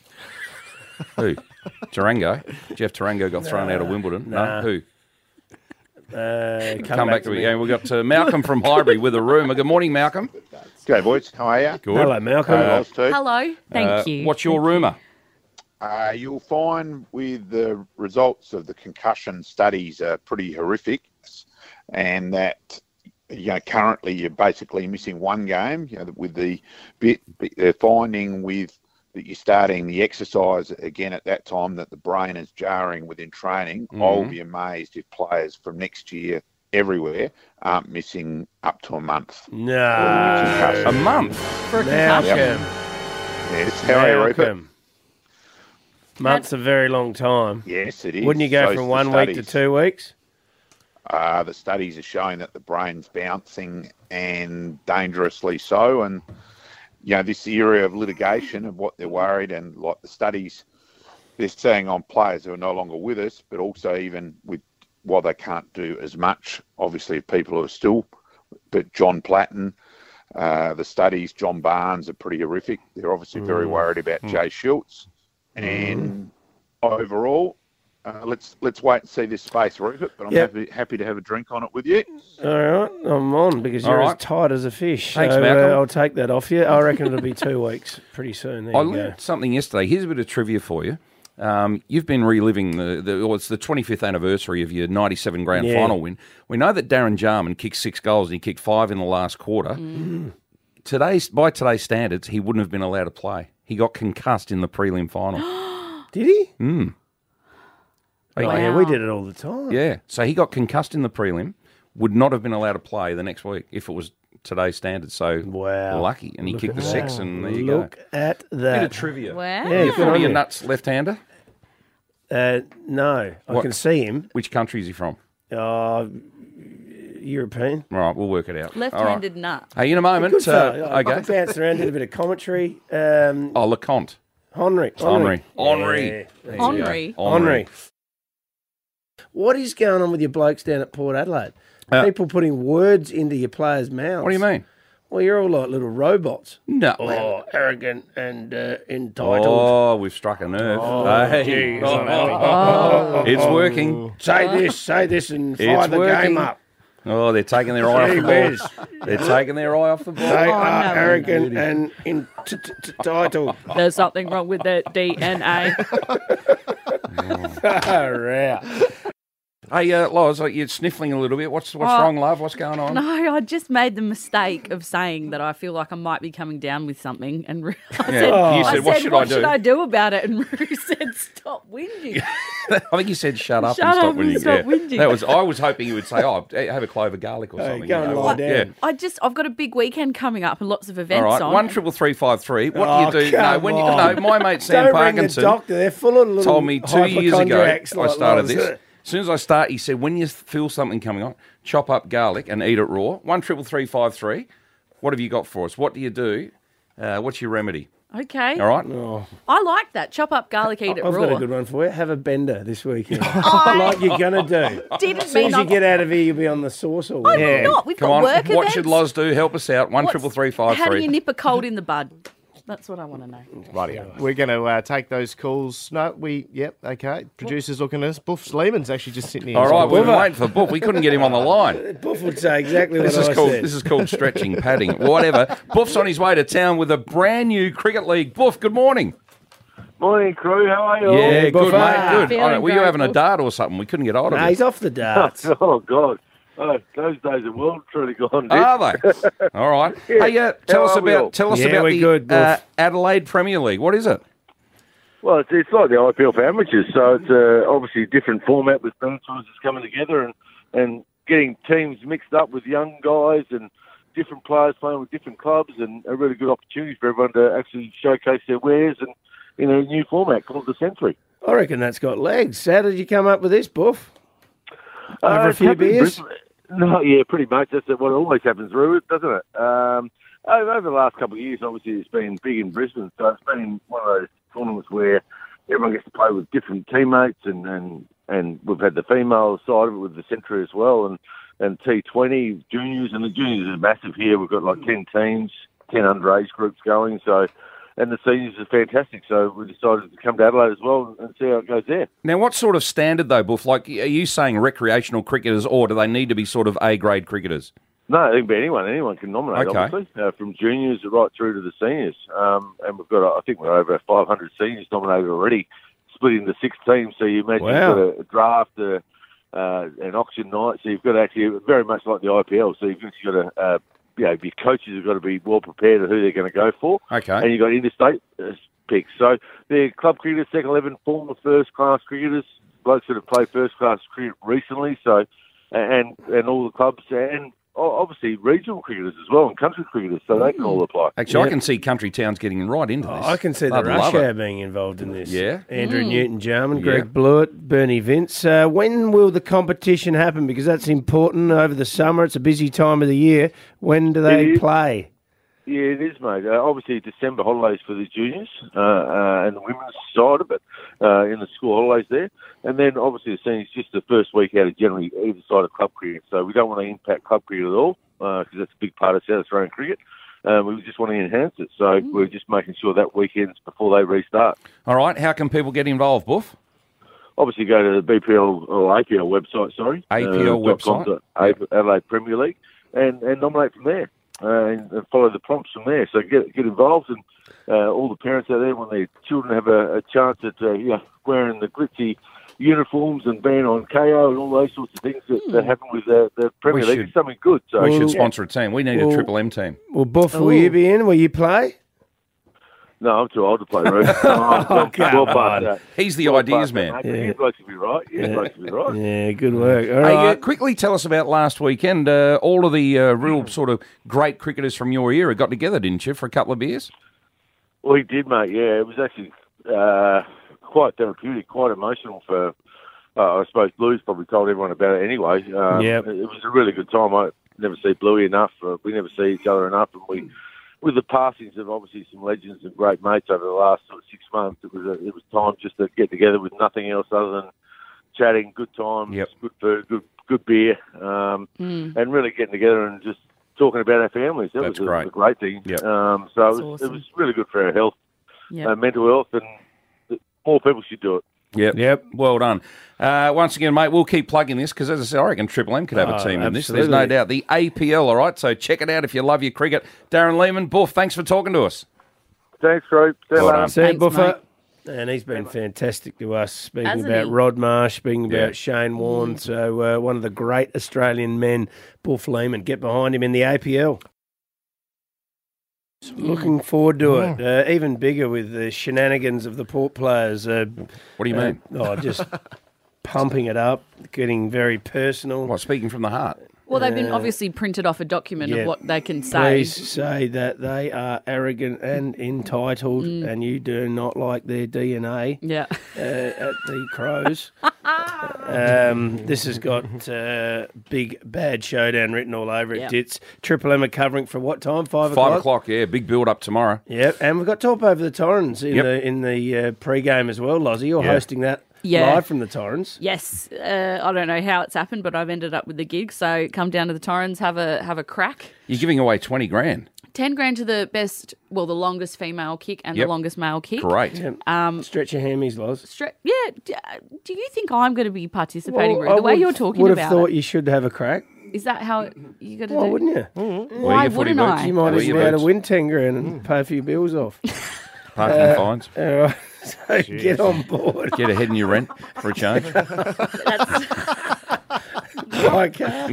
Who? Tarango. Jeff Tarango got thrown out of Wimbledon. Nah. No, who? Uh, Come, back, to me again. We've got uh, Malcolm from Highbury with a rumour. Good morning, Malcolm. G'day, boys. How are you? Good. Hello, Malcolm. Uh, Hello. Thank Uh, you. What's your rumour? Uh, you'll find with the results of the concussion studies are pretty horrific, and that you know currently you're basically missing one game. You know, with the bit they're finding with that you're starting the exercise again at that time that the brain is jarring within training. Mhm. I'll be amazed if players from next year everywhere aren't missing up to a month. No. A month? For a Malcolm. concussion. Yes, how are you, Rupert? Malcolm. Month's a very long time. Yes, it is. Wouldn't you go So's from the one week to studies. two weeks? Uh, the studies are showing that the brain's bouncing and dangerously so. And, you know, this area of litigation of what they're worried and like the studies they're saying on players who are no longer with us, but also even with while they can't do as much, obviously people who are still, but John Platten, uh, the studies, John Barnes are pretty horrific. They're obviously very Mm. worried about Mm. Jay Schultz. And overall, uh, let's let's wait and see this space, Rupert. But I'm Yep. happy happy to have a drink on it with you. All right, I'm on because All you're right. as tight as a fish. Thanks, so, uh, Malcolm. I'll take that off you. I reckon it'll be two weeks pretty soon. There I you go. learned something yesterday. Here's a bit of trivia for you. Um, you've been reliving the, the well, it's the twenty-fifth anniversary of your ninety-seven grand Yeah. final win. We know that Darren Jarman kicked six goals and he kicked five in the last quarter. Mm. Today's by today's standards, he wouldn't have been allowed to play. He got concussed in the prelim final. Did he? Mm. Oh, yeah, we did it all the time. Yeah, so he got concussed in the prelim, would not have been allowed to play the next week if it was today's standards. So wow. lucky. And he Look kicked at the six, that. and there you Look go. at that. Bit of trivia. Wow. Yeah, Yeah, good on you you. nuts left-hander? Uh, no, I What- can see him. Which country is he from? Uh, European. Right, we'll work it out. Left-handed All right. nut. Hey, in a moment. Good fella. Uh, I okay. bounced around, did a bit of commentary. Um, Oh, LeConte. Henry. Henry. Yeah, Henry. there you Henry. go. Henry. What is going on with your blokes down at Port Adelaide? Uh, People putting words into your players' mouths. What do you mean? Well, you're all like little robots. No. Oh, arrogant and uh, entitled. Oh, we've struck a nerve. Oh, Hey. geez. Oh. It's working. Say this, say this, and fire It's the working. game up. Oh, they're taking their eye off Gee the whiz. ball. They're taking their eye off the ball. They Oh, are no. arrogant and entitled. There's something wrong with their D N A. Right. Hey, uh, Loz, you're sniffling a little bit. What's what's Oh. wrong, love? What's going on? No, I just made the mistake of saying that I feel like I might be coming down with something, and Ru- I Yeah. said, You I said, "What should I what do?" should I do about it?" And Rue said, "Stop whinging." I think you said shut up Shut and stop up and whinging. stop Yeah. whinging. That was. I was hoping you would say, "Oh, have a clove of garlic or Hey, something." go you and know. lie down. Yeah. I just, I've got a big weekend coming up and lots of events All right, on. one triple three five three. What Oh, do you do? No, come when you, on. no, my mate Sam Don't ring the Parkinson doctor. They're full of little told me two years ago. hypochondriacs I like started Loz. this. As soon as I start, he said, when you feel something coming on, chop up garlic and eat it raw. One triple three five three. What have you got for us? What do you do? Uh, what's your remedy? Okay. All right. Oh, I like that. Chop up garlic, eat it I've raw. got a good one for you. Have a bender this weekend. Like you're going to do. Didn't As soon mean as you I'm- get out of here, you'll be on the sauce all I'm week. not. We've Come got on. work What events. should Loz do? Help us out. One What's- triple three five How do you three. nip a cold in the bud? That's what I want to know. Righty, we're going to uh, take those calls. No, we, yep, okay. Producer's looking at us. Buff Sleeman's actually just sitting here. All right, we've been Buffer. waiting for Buff. We couldn't get him on the line. Buff would say exactly what This is I called said. this is called stretching, padding, whatever. Buff's on his way to town with a brand new cricket league. Buff, good morning. Morning, crew. How are you? all? Yeah, good, Buffer. mate. Good. Feeling All right, were you great, having a Buff. dart or something? We couldn't get hold of No, it. he's off the darts. Oh, God. Oh, those days are well truly gone. Are they? All right. Yeah. Hey, uh, tell How us are we all? about tell us Yeah, about we're the good, uh, Buff. Adelaide Premier League. What is it? Well, it's, it's like the I P L for amateurs, so it's uh, obviously a different format with franchises coming together and, and getting teams mixed up with young guys and different players playing with different clubs, and a really good opportunity for everyone to actually showcase their wares and in a new format called the Century. I reckon that's got legs. How did you come up with this, Buff? Over Uh, a few it's happened in beers? Brisbane. No, yeah, pretty much. That's what always happens, Rue, doesn't it? Um, over, over the last couple of years, obviously, it's been big in Brisbane, so it's been one of those tournaments where everyone gets to play with different teammates, and, and, and we've had the female side of it with the Century as well, and, and T twenty juniors, and the juniors are massive here. We've got like ten teams, ten underage groups going, so... And the seniors are fantastic, so we decided to come to Adelaide as well and see how it goes there. Now, what sort of standard though, Buff? Like, are you saying recreational cricketers, or do they need to be sort of A grade cricketers? No, it can be anyone. Anyone can nominate, Okay. obviously, uh, from juniors right through to the seniors. Um, and we've got, I think we're over five hundred seniors nominated already, split into six teams. So you imagine Wow. you've got a draft, a, uh, an auction night. So you've got actually very much like the I P L. So you've actually got a, uh, you know, your coaches have got to be well prepared of who they're going to go for. Okay. And you've got interstate uh, picks. So they're club cricketers, second eleven, former first-class cricketers, blokes that have played first-class cricket recently. So, and and all the clubs, and obviously regional cricketers as well, and country cricketers, so they can all apply. Actually, I Yeah. can see country towns getting right into this. Oh, I can see the I'd love rush it. hour being involved in this. Yeah. Andrew Mm. Newton-Jarman, Yeah. Greg Blewett, Bernie Vince. Uh, when will the competition happen? Because that's important over the summer. It's a busy time of the year. When do they It is. play? Yeah, it is, mate. Uh, obviously, December holidays for the juniors uh, uh, and the women's side of it uh, in the school holidays there. And then, obviously, the seniors just the first week out of generally either side of club cricket. So we don't want to impact club cricket at all because that's a big part of South Australian cricket. Um, we just want to enhance it. So we're just making sure that weekend's before they restart. All right. How can people get involved, Buff? Obviously, go to the B P L or A P L website, sorry. A P L uh, dot com website? dot Adelaide Premier League, and, and nominate from there. Uh, and, and follow the prompts from there. So get get involved, and uh, all the parents out there, when their children have a, a chance at uh, you know, wearing the glitzy uniforms and being on K O and all those sorts of things that, that happen with uh, the Premier We League, should- it's something good. So we should yeah. sponsor a team. We need a Well- Triple M team. Well, Buff, will Ooh. you be in? Will you play? No, I'm too old to play roof. I'm Oh, come well past on. that. He's the Well ideas past man. that, mate. You'd like to be right. You'd like to be right. Yeah, good work. All Hey, right. uh, quickly tell us about last weekend. Uh, all of the uh, real sort of great cricketers from your era got together, didn't you, for a couple of beers? We did, mate. Yeah, it was actually uh, quite therapeutic, quite emotional for. Uh, I suppose Blue's probably told everyone about it anyway. Um, Yep. It was a really good time. I never see Bluey enough. Uh, we never see each other enough, and we. With the passings of obviously some legends and great mates over the last sort of six months, it was a, it was time just to get together with nothing else other than chatting, good times, Yep. good food, good good beer, um, Mm. and really getting together and just talking about our families. That That's was a, great. a great thing. Yep. Um, so it was, awesome. it was really good for our health, Yep. uh, mental health, and th- more people should do it. Yep. Yep. Well done. Uh, once again, mate, we'll keep plugging this because, as I said, I reckon Triple M could have a Oh, team in this. There's no absolutely. doubt. The A P L, all right? So check it out if you love your cricket. Darren Lehman, Buff, thanks for talking to us. Thanks, Rope. See you Well later. done. Sam Thanks, Buffer. And he's been fantastic to us, speaking Hasn't about he? Rod Marsh, speaking Yeah. about Shane Warne. So uh, one of the great Australian men, Buff Lehman. Get behind him in the A P L. Looking forward to it. Uh, even bigger with the shenanigans of the Port players. Uh, What do you uh, mean? Oh, just pumping it up, getting very personal. What, speaking from the heart? Well, they've been Uh, obviously printed off a document yeah. of what they can say. Please say that they are arrogant and entitled, and you do not like their D N A Yeah. uh, at the Crows. um, this has got uh, big bad showdown written all over it. Yeah. It's Triple M are covering for what time? Five, Five o'clock, yeah. Big build up tomorrow. Yep, and we've got Top Over the Torrens in Yep. the in the uh, pre-game as well, Lozzie. You're Yeah. hosting that Yeah. live from the Torrens. Yes, uh, I don't know how it's happened, but I've ended up with the gig. So come down to the Torrens, have a have a crack. You're giving away twenty grand. Ten grand to the best, well, the longest female kick and Yep. the longest male kick. Great. Yep. Um, Stretch your hammies, Loz. stre- yeah. d- uh, Do you think I'm going to be participating? Ruth? I the way would- you're talking would have about thought it, you should have a crack. is that how it, you got to Well, do? wouldn't you? Why your footy wouldn't boots. I? You might Wear even your be able to boots. win ten grand and pay for your bills off. Parking Uh, fines. All right, so get on board. Get ahead in your rent for a change. Okay.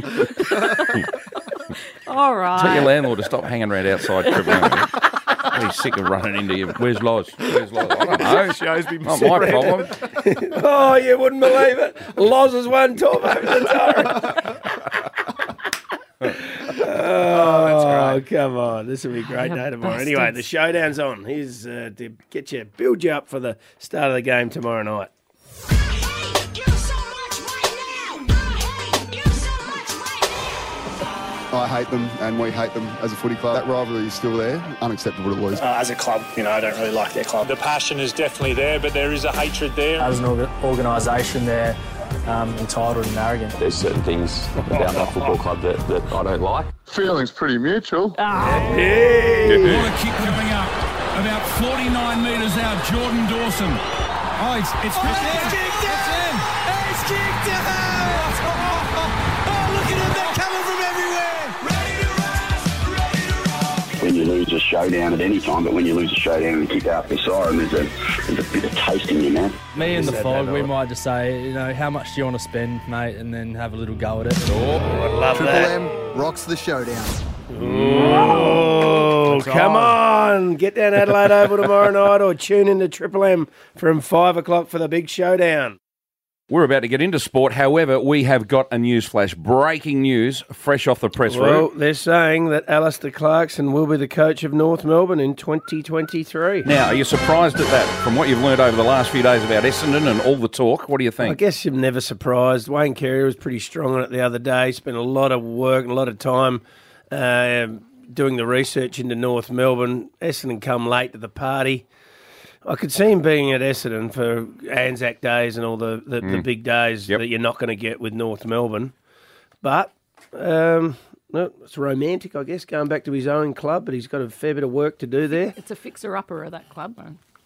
All right. Tell your landlord to stop hanging around outside Triple M. He's sick of running into you. Where's Loz? Where's Loz? I don't know. Show's been Not my problem. Oh, you wouldn't believe it. Loz has won Top Over the Torrens. Oh, come on. This will be a great day tomorrow. Anyway, the showdown's on. Here's uh, to get you, build you up for the start of the game tomorrow night. I hate them and we hate them as a footy club. That rivalry is still there. Unacceptable to lose. Uh, as a club, you know, I don't really like their club. The passion is definitely there, but there is a hatred there. As an orga- organisation, they're um, entitled and arrogant. There's certain things about my football club that, that I don't like. Feeling's pretty mutual. What a kick coming up. About forty-nine metres out, Jordan Dawson. Oh, it's, it's, Oh, it's kicked out! It's kicked out! Oh, look at them, they're coming from everywhere! When you lose a showdown at any time, but when you lose a showdown and kick out the siren, there's a, there's a bit of taste in your mouth. Me and the Said fog, that we all. might just say, you know, how much do you want to spend, mate, and then have a little go at it. Oh, I love Triple that. M rocks the showdown. Oh, come on. Get down Adelaide Oval tomorrow night or tune into Triple M from five o'clock for the big showdown. We're about to get into sport. However, we have got a news flash. Breaking news, fresh off the press Well, room. they're saying that Alistair Clarkson will be the coach of North Melbourne in twenty twenty-three. Now, are you surprised at that? From what you've learned over the last few days about Essendon and all the talk, what do you I think? guess you're never surprised. Wayne Carey was pretty strong on it the other day. Spent a lot of work and a lot of time uh, doing the research into North Melbourne. Essendon come late to the party. I could see him being at Essendon for Anzac days and all the, the, the Mm. big days Yep. that you're not going to get with North Melbourne. But um, well, it's romantic, I guess, going back to his own club, but he's got a fair bit of work to do there. It's a fixer-upper of that club.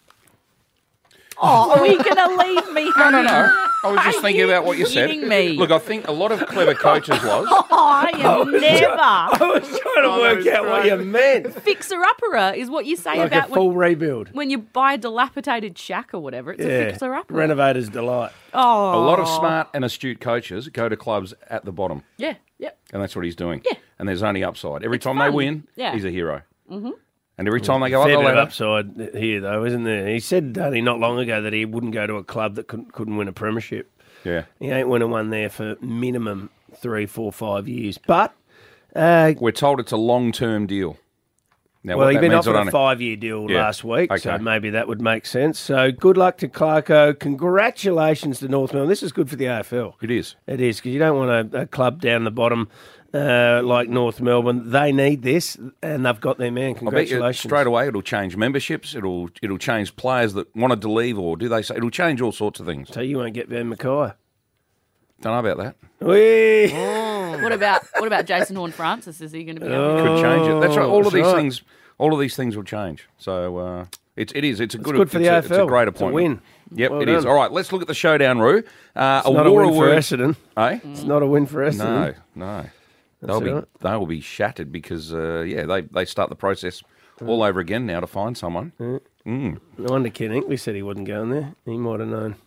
Oh, are we going to leave me? No, no, no. I was Are just thinking about what you said. kidding me? Look, I think a lot of clever coaches was. Oh, I am never. I was trying to Oh, that work was out what great. you meant. Fixer-upper is what you say Like a about full when, rebuild. when you buy a dilapidated shack or whatever. It's a fixer-upper. Renovator's delight. Oh. A lot of smart and astute coaches go to clubs at the bottom, Yeah, yep. and that's what he's doing. Yeah. And there's only upside. Every It's time fun. they win, Yeah. he's a hero. Mm-hmm. And every time they go Fair up the bit of ladder, upside here, though, isn't there? He said only not long ago that he wouldn't go to a club that couldn't, couldn't win a premiership. yeah. He ain't winning one there for minimum three, four, five years. But uh, We're told it's a long-term deal. Now, well, what he'd that been means, I offered don't a know. five-year deal Yeah. last week, so Okay. maybe that would make sense. So good luck to Clarko. Congratulations to North Melbourne. This is good for the A F L. It is. It is, because you don't want a, a club down the bottom uh, like North Melbourne. They need this, and they've got their man. I bet you Congratulations. straight away it'll change memberships. It'll it'll change players that wanted to leave, or do they say it'll change all sorts of things. So you won't get Ben Mackay. Don't know about that. Whee! What about what about Jason Horne-Francis? Is he going to be? Oh, Could change it. That's right. All of that's these right. things, all of these things will change. So uh, it's it is. It's a good. good for the it's a, A F L. It's a great It's a appointment. win. Yep, Well it is. done. All right, let's look at the showdown, Roo. Uh, It's not a war win of for words. Essendon. Eh? It's not a win for Essendon. No, no. They'll That's be all right. they will be shattered because uh, yeah they, they start the process all over again now to find someone. Mm. Mm. No wonder Ken Inkley said he wasn't going there. He might have known.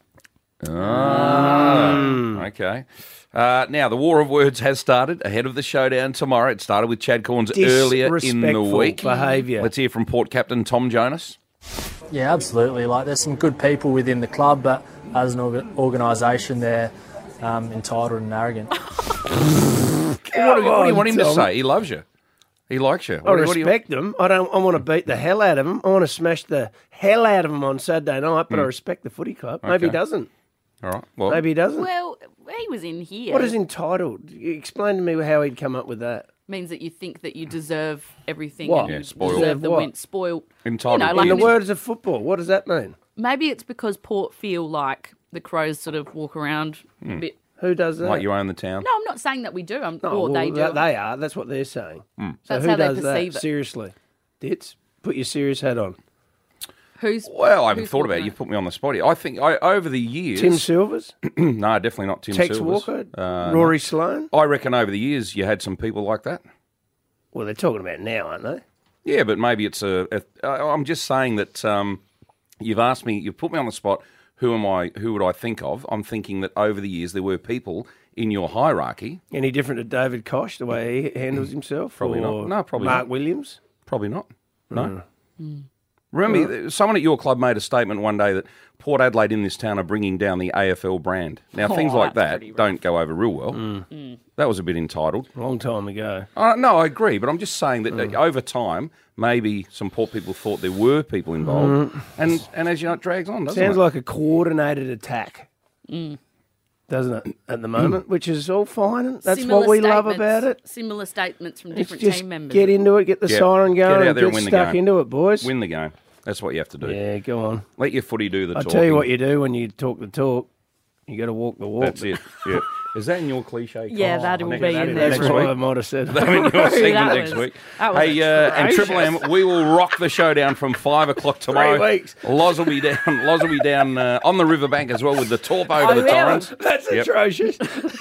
Ah, Mm. okay. Uh, now, the war of words has started ahead of the showdown tomorrow. It started with Chad Corns earlier in the Disrespectful week. behaviour. Let's hear from Port Captain Tom Jonas. Yeah, absolutely. Like, there's some good people within the club, but as an orga- organisation, they're um, entitled and arrogant. what, do you, what do you want him to Tom. say? He loves you. He likes you. I What do- what do you- respect them. I don't. I want to beat the hell out of them. I want to smash the hell out of them on Saturday night. But I Mm. respect the footy club. Maybe he Okay. doesn't. All right. Well, Maybe he doesn't. Well, he was in here. What is entitled? Explain to me how he'd come up with that. Means that you think that you deserve everything. What? And you Yeah, spoiled. deserve Deserve the what? win. Spoiled. Entitled. You know, like In the an- words of football, what does that mean? Maybe it's because Port feel like the Crows sort of walk around a Mm. bit. Who does that? like you own the town. No, I'm not saying that we do. I'm, No, or well, they do. that- They are. That's what they're saying. Mm. So That's who how they does perceive that? it. Seriously, Ditz, put your serious hat on. Who's Well, I haven't who's thought about it. walking You've put me on the spot here. I think I, over the years... Tim Silvers, no, definitely not Tim Tex Silvers. Walker, Uh, Rory no. Sloane. I reckon over the years you had some people like that. Well, they're talking about now, aren't they? Yeah, but maybe it's a. a I'm just saying that um, you've asked me, you've put me on the spot. Who am I? Who would I think of? I'm thinking that over the years there were people in your hierarchy. Any different to David Koch, the way he handles himself? Probably or not. No, probably Mark not. Williams? Probably not. No. Mm. Remember, someone at your club made a statement one day that Port Adelaide in this town are bringing down the A F L brand. Now, Oh, things like that's that pretty rough. don't go over real well. Mm. That was a bit entitled. Long time ago. Uh, no, I agree, but I'm just saying that Mm. uh, over time, maybe some Port people thought there were people involved, Mm. and and as you know, it drags on, doesn't Sounds it? like a coordinated attack, Mm. doesn't it, at the moment, which is all fine. and That's Similar what we love statements- about it. Similar statements from It's different just team members. get into it, get the Yeah. siren Get going, out and there get and win the stuck game. into it, boys. Win the game. That's what you have to do. Yeah, go on. Let your footy do the I'll talking. tell you what you do when you talk the talk. You got to walk the walk. That's it. Yeah. Is that in your cliche? Yeah, Kyle? that will Next- be in there. That's next what week? I might have said. That'll be in your segment That next was- week. that was Hey, uh, and Triple M, atrocious. we will rock the showdown from five o'clock tomorrow. Three weeks. Loz will be down. Loz will be down uh, on the riverbank as well with the torp over I the will. torrents. That's Yep. atrocious.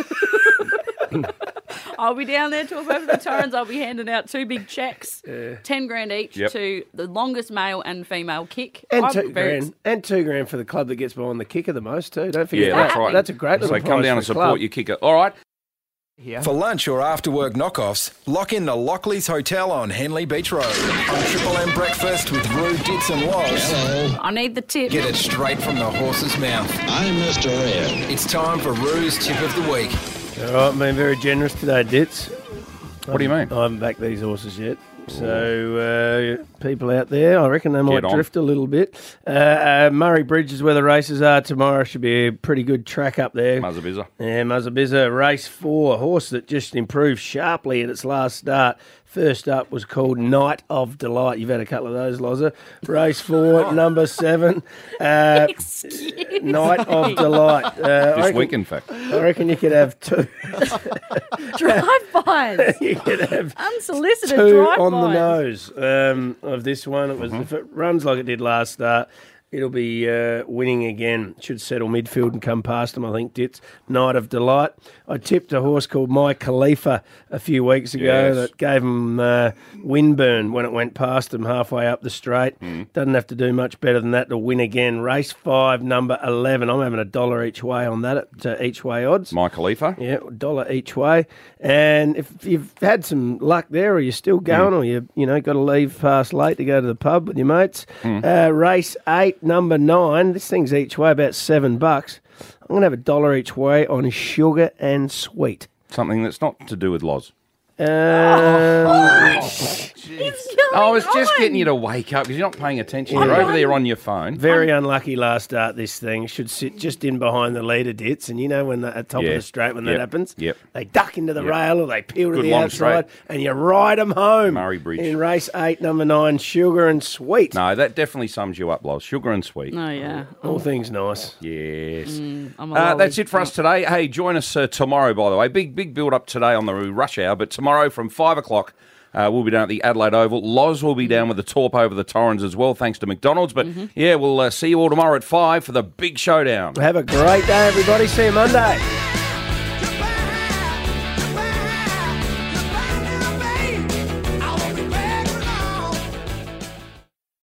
I'll be down there talking over the Torrens. I'll be handing out two big checks, ten grand each Yep. to the longest male and female kick. And I'm two very grand, and two grand for the club that gets behind the kicker the most too. Don't forget Yeah, that. that's right. That's a great little So come prize down for and the support club. your kicker. All right. For lunch or after work knockoffs, lock in the Lockley's Hotel on Henley Beach Road. On Triple M Breakfast with Roo, Ditz and Loz. I need the tip. Get it straight from the horse's mouth. I'm Mister Ed. It's time for Roo's Tip of the Week. All right, been very generous today, Ditz. What do you mean? I haven't backed these horses yet. So, uh, people out there, I reckon they might Get on. drift a little bit. Uh, uh, Murray Bridge is where the races are tomorrow. Should be a pretty good track up there. Muzzabizza. Yeah, Muzzabizza, race four. Horse that just improved sharply at its last start. First up was called Night of Delight. You've had a couple of those, Loza. Race four, number seven. Uh, Night of Delight. Uh, I This reckon- week, in fact. I reckon you could have two. Drive-bys. you could have Unsolicited two drive-bys. on the nose um, of this one. It was if it runs like it did last start. It'll be uh, winning again. Should settle midfield and come past them, I think, Dits. Night of Delight. I tipped a horse called My Khalifa a few weeks ago Yes. that gave him uh, windburn when it went past them halfway up the straight. Mm. Doesn't have to do much better than that to win again. Race five, number eleven. I'm having a dollar each way on that at uh, each way odds. My Khalifa? Yeah, dollar each way. And if you've had some luck there, or you're still going, Mm. or you you know got to leave past late to go to the pub with your mates, Mm. uh, race eight, number nine. This thing's each way about seven bucks. I'm going to have a dollar each way on Sugar and Sweet. Something that's not to do with Loz. Um, I was just getting you to wake up because you're not paying attention. You're over there on your phone. Very unlucky last start, this thing. Should sit just in behind the leader, Dits. And you know when the, at top Yeah. of the straight when Yep. that happens? Yep. They duck into the Yep. rail or they peel to Good the long outside straight. and you ride them home. Murray Bridge. In race eight, number nine, Sugar and Sweet. No, that definitely sums you up, Loz. Sugar and sweet. Oh, yeah. All things nice. Yes. Mm, I'm a Uh, lolly. that's it for us today. Hey, join us uh, tomorrow, by the way. Big, big build up today on the rush hour, but tomorrow from five o'clock, uh, we'll be down at the Adelaide Oval. Loz will be down with the Torp over the Torrens as well, thanks to McDonald's. But yeah, we'll uh, see you all tomorrow at five for the big showdown. Have a great day, everybody. See you Monday.